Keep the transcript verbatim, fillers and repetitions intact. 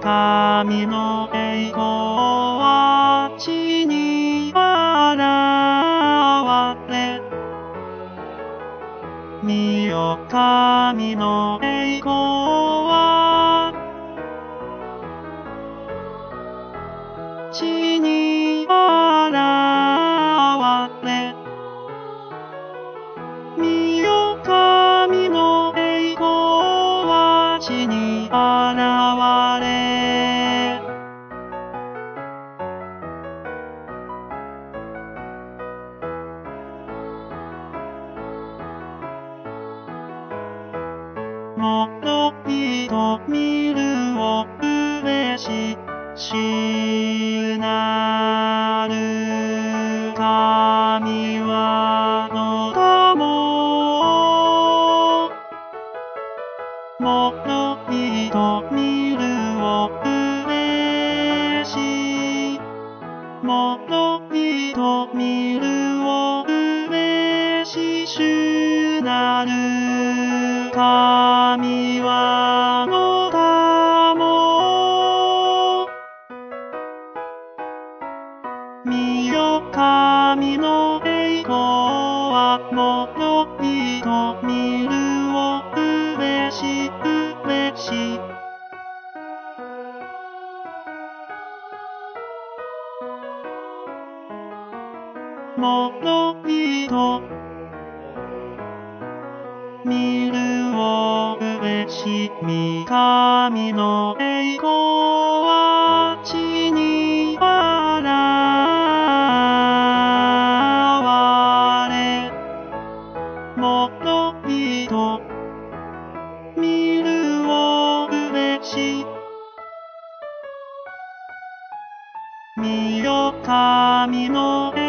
神の栄光は地に現れ。見よ神の栄光は地に現れ。見よ神の栄光は地に現れ。もろびと見るを嬉し主なる神はのたも。もろびと見るを嬉しもろびと見るを嬉し主なる神はのたも。見よ神の栄光はもろびと見るを嬉し嬉し。もろびと見るを嬉しみ神の栄光は地に現れ。もろびと見るを嬉し見よ神の栄光